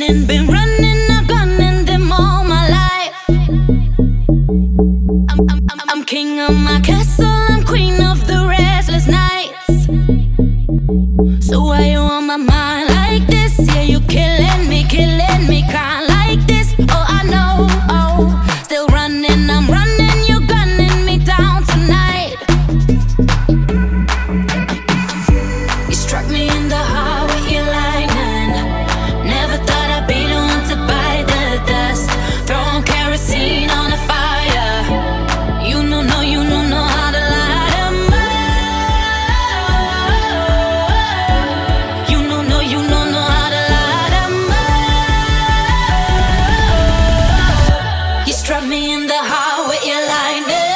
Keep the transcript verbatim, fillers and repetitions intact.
running, been running, I've gunning them all my life. I'm, I'm, I'm, I'm king of my castle, I'm queen of the restless nights. So why you on my mind like this? Yeah, you killing me, killing me, crying like this. Oh, I know, oh, still running, I'm running, you gunning me down tonight. You struck me in the heart with your lightning. Never thought I'd be the one to bite the dust, throwing kerosene on the fire. You know, no, you know, know how to light 'em up. You know, no, you know, know how to light 'em up. You struck me in the heart with your lightning.